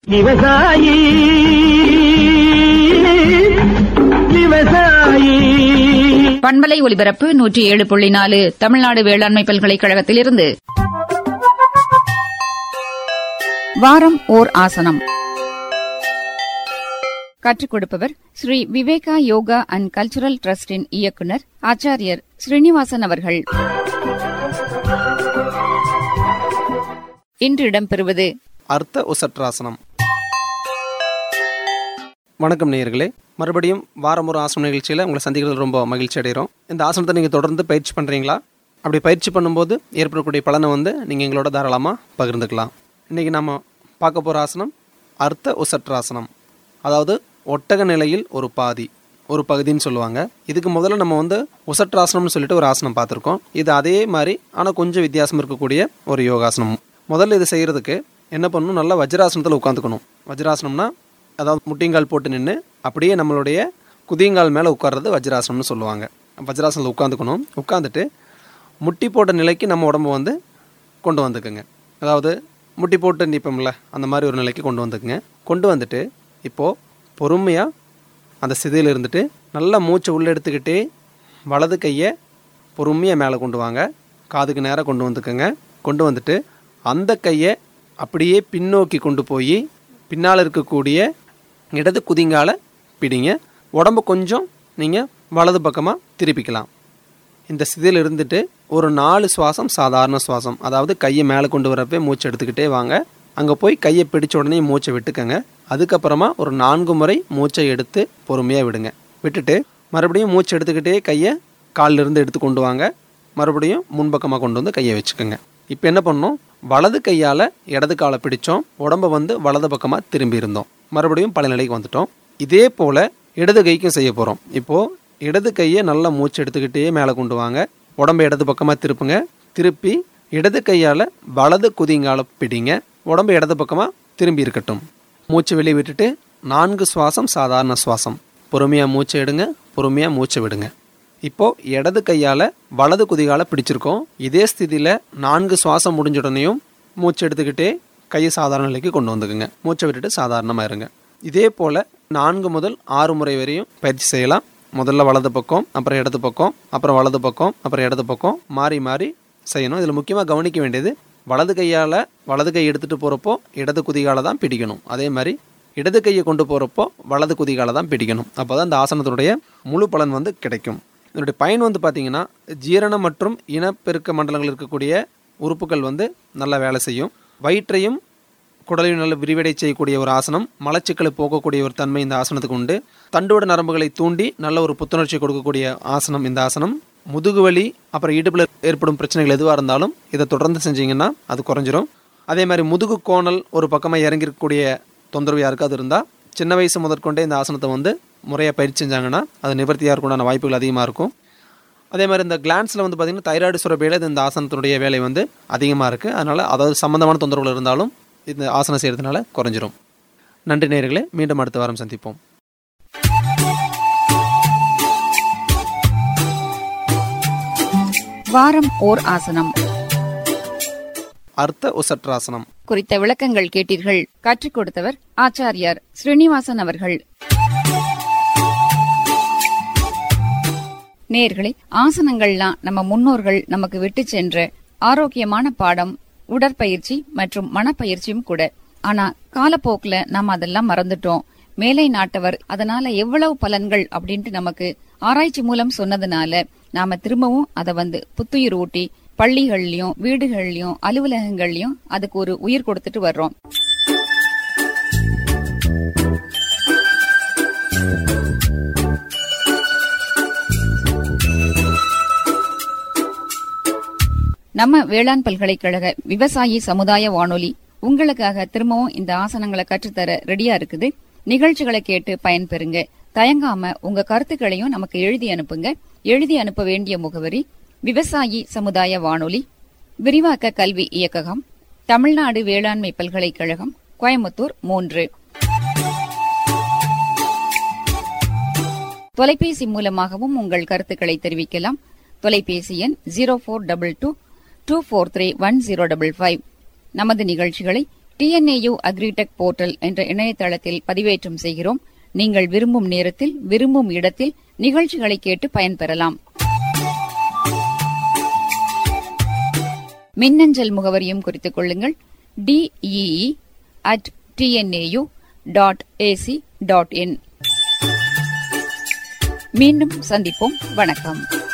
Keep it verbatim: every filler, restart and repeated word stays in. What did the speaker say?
விவசாயி விவசாயி பண்பலை ஒலிபரப்பு நூற்றி ஏழு புள்ளி நாலு தமிழ்நாடு வேளாண்மை பல்கலைக்கழகத்திலிருந்து வாரம் ஓர் ஆசனம் கற்றுக் கொடுப்பவர் ஸ்ரீ விவேகா யோகா அண்ட் கல்ச்சுரல் டிரஸ்டின் இயக்குநர் ஆச்சாரியர் ஸ்ரீனிவாசன் அவர்கள். இன்று இடம்பெறுவது அர்த்த உசட்ராசனம். வணக்கம் நேயர்களே, மறுபடியும் வாரம் ஒரு ஆசன நிகழ்ச்சியில் உங்களை சந்திக்கிறது ரொம்ப மகிழ்ச்சி அடைகிறோம். இந்த ஆசனத்தை நீங்கள் தொடர்ந்து பயிற்சி பண்ணுறீங்களா? அப்படி பயிற்சி பண்ணும்போது ஏற்படக்கூடிய பலனை வந்து நீங்கள் எங்களோட தாராளமாக பகிர்ந்துக்கலாம். இன்றைக்கி நம்ம பார்க்க போகிற ஆசனம் அர்த்த உசட்ராசனம், அதாவது ஒட்டக நிலையில் ஒரு பாதி ஒரு பகுதின்னு சொல்லுவாங்க. இதுக்கு முதல்ல நம்ம வந்து உசட்ராசனம்னு சொல்லிட்டு ஒரு ஆசனம் பார்த்துருக்கோம். இது அதே மாதிரி ஆனால் கொஞ்சம் வித்தியாசம் இருக்கக்கூடிய ஒரு யோகாசனம். முதல்ல இது செய்கிறதுக்கு என்ன பண்ணணும், நல்லா வஜ்ராசனத்தில் உட்காந்துக்கணும். வஜ்ராசனம்னா அதாவது முட்டிங்கால் போட்டு நின்று அப்படியே நம்மளுடைய குதியங்கால் மேலே உட்கார்றது வஜ்ராசனம்னு சொல்லுவாங்க. வஜ்ராசனத்தில் உட்காந்துக்கணும். உட்காந்துட்டு முட்டி போட்ட நிலைக்கு நம்ம உடம்பு வந்து கொண்டு வந்துக்குங்க. அதாவது முட்டி போட்டு நிற்போம்ல, அந்த மாதிரி ஒரு நிலைக்கு கொண்டு வந்துக்குங்க. கொண்டு வந்துட்டு இப்போது பொறுமையாக அந்த ஸ்திதியில் இருந்துட்டு நல்லா மூச்சை உள்ளே எடுத்துக்கிட்டே வலது கையை பொறுமையாக மேலே கொண்டு வாங்க. காதுக்கு நேராக கொண்டு வந்துக்குங்க. கொண்டு வந்துட்டு அந்த கையை அப்படியே பின்னோக்கி கொண்டு போய் பின்னால் இருக்கக்கூடிய இடது குதிங்கால பிடிங்க. உடம்பு கொஞ்சம் நீங்கள் வலது பக்கமாக திருப்பிக்கலாம். இந்த ஸ்திதியில் இருந்துட்டு ஒரு நாலு சுவாசம் சாதாரண சுவாசம், அதாவது கையை மேலே கொண்டு வரப்போ மூச்சை எடுத்துக்கிட்டே வாங்க. அங்கே போய் கையை பிடிச்ச உடனே மூச்சை விட்டுக்கங்க. அதுக்கப்புறமா ஒரு நான்கு முறை மூச்சை எடுத்து பொறுமையாக விடுங்க. விட்டுட்டு மறுபடியும் மூச்சை எடுத்துக்கிட்டே கையை காலிலிருந்து எடுத்து கொண்டு வாங்க. மறுபடியும் முன்பக்கமாக கொண்டு வந்து கையை வச்சுக்கோங்க. இப்போ என்ன பண்ணோம், வலது கையால் இடது காலை பிடிச்சோம், உடம்பை வந்து வலது பக்கமாக திரும்பி இருந்தோம். மறுபடியும் பழைய நிலைக்கு வந்துட்டோம். இதே போல் இடது கைக்கும் செய்ய போகிறோம். இப்போது இடது கையை நல்லா மூச்சு எடுத்துக்கிட்டே மேலே கொண்டு வாங்க. உடம்பை இடது பக்கமாக திருப்புங்க. திருப்பி இடது கையால் வலது குதிங்கால பிடிங்க. உடம்பு இடது பக்கமாக திரும்பி இருக்கட்டும். மூச்சு வெளியே விட்டுட்டு நான்கு சுவாசம் சாதாரண சுவாசம். பொறுமையாக மூச்சை எடுங்க, பொறுமையாக மூச்சை விடுங்க. இப்போது இடது கையால் வலது குதிகால பிடிச்சிருக்கோம். இதே ஸ்திதியில் நான்கு சுவாசம் முடிஞ்ச உடனேயும் மூச்சு எடுத்துக்கிட்டே கையை சாதாரண நிலைக்கு கொண்டு வந்துக்குங்க. மூச்சை விட்டுட்டு சாதாரணமாக இருங்க. இதே போல் நான்கு முதல் ஆறு முறை வரையும் பயிற்சி செய்யலாம். முதல்ல வலது பக்கம், அப்புறம் இடது பக்கம், அப்புறம் வலது பக்கம், அப்புறம் இடது பக்கம், மாறி மாறி செய்யணும். இதில் முக்கியமாக கவனிக்க வேண்டியது, வலது கையால் வலது கை எடுத்துகிட்டு போகிறப்போ இடது குதிகால தான் பிடிக்கணும். அதே மாதிரி இடது கையை கொண்டு போகிறப்போ வலது குதிகால தான் பிடிக்கணும். அப்போ தான் இந்த ஆசனத்தினுடைய முழு பலன் வந்து கிடைக்கும். இதனுடைய பயன் வந்து பார்த்திங்கன்னா, ஜீரணம் மற்றும் இனப்பெருக்க மண்டலங்கள் இருக்கக்கூடிய உறுப்புகள் வந்து நல்லா வேலை செய்யும். வயிற்றையும் குடலையும் நல்ல விரிவடை செய்யக்கூடிய ஒரு ஆசனம். மலச்சிக்கலை போக்கக்கூடிய ஒரு தன்மை இந்த ஆசனத்துக்கு உண்டு. தண்டுவட நரம்புகளை தூண்டி நல்ல ஒரு புத்துணர்ச்சி கொடுக்கக்கூடிய ஆசனம் இந்த ஆசனம். முதுகு வலி அப்புறம் இடுப்பில் ஏற்படும் பிரச்சனைகள் எதுவாக இருந்தாலும் இதை தொடர்ந்து செஞ்சிங்கன்னா அது குறைஞ்சிரும். அதே மாதிரி முதுகு கோணல் ஒரு பக்கமாக இறங்கிருக்கக்கூடிய தொந்தரவு யாருக்கு அது இருந்தால் சின்ன வயசு முதற்கொண்டே இந்த ஆசனத்தை வந்து முறையாக பயிற்சி செஞ்சாங்கன்னா அது நிவர்த்தியாக இருக்கணும்னா வாய்ப்புகள் அதிகமாக இருக்கும். அதே மாதிரி இந்த கிளான்ஸில் வந்து பார்த்திங்கன்னா தைராய்டு சுரப்பியில் இந்த ஆசனத்தினுடைய வேலை வந்து அதிகமாக இருக்குது. அதனால் அதாவது சம்மந்தமான தொந்தரவுகள் இருந்தாலும் இந்த ஆசனம் செய்கிறதுனால குறைஞ்சிரும். நன்றி நேயர்களே, மீண்டும் அடுத்த வாரம் சந்திப்போம். வாரம் ஓர் ஆசனம் அர்த்த உசட்ராசனம் குறித்த விளக்கங்கள் கேட்டீர்கள். கற்றுக் கொடுத்தவர் ஆச்சாரியார் ஸ்ரீனிவாசன் அவர்கள். நேயர்களே, ஆசனங்கள்லாம் நம்ம முன்னோர்கள் நமக்கு விட்டு சென்ற ஆரோக்கியமான பாடம், உடற்பயிற்சி மற்றும் மனப்பயிற்சியும் கூட. ஆனா காலப்போக்குல நாம அதெல்லாம் மறந்துட்டோம். மேலை நாட்டவர் அதனால எவ்வளவு பலன்கள் அப்படின்ட்டு நமக்கு ஆராய்ச்சி மூலம் சொன்னதுனால நாம திரும்பவும் அதை வந்து புத்துயிர் ஊட்டி பள்ளிகள்லயும் வீடுகள்லயும் அலுவலகங்கள்லயும் அதுக்கு ஒரு உயிர் கொடுத்துட்டு வர்றோம். நம்ம வேளாண் பல்கலைக்கழக விவசாயி சமுதாய வானொலி உங்களுக்காக திரும்பவும் இந்த ஆசனங்களை கற்றுத்தர ரெடியா இருக்குது. நிகழ்ச்சிகளை கேட்டு பயன்பெறுங்க. தயங்காம உங்க கருத்துக்களையும் நமக்கு எழுதி அனுப்புங்க. எழுதி அனுப்ப வேண்டிய முகவரி விவசாயி சமுதாய வானொலி, விரிவாக்க கல்வி இயக்ககம், தமிழ்நாடு வேளாண்மை பல்கலைக்கழகம், கோயம்புத்தூர் மூன்று. தொலைபேசி மூலமாகவும் உங்கள் கருத்துக்களை தெரிவிக்கலாம். தொலைபேசி எண் zero four double two two four three one zero double five. நமது நிகழ்ச்சிகளை டிஎன்ஏயு அக்ரிடெக் போர்ட்டல் என்ற இணையதளத்தில் பதிவேற்றம் செய்கிறோம். நீங்கள் விரும்பும் நேரத்தில் விரும்பும் இடத்தில் நிகழ்ச்சிகளை கேட்டு பயன்பெறலாம். மின்னஞ்சல் முகவரியும் குறித்துக் கொள்ளுங்கள். DEE at TNAU dot AC dot in. மீண்டும் சந்திப்போம். வணக்கம்.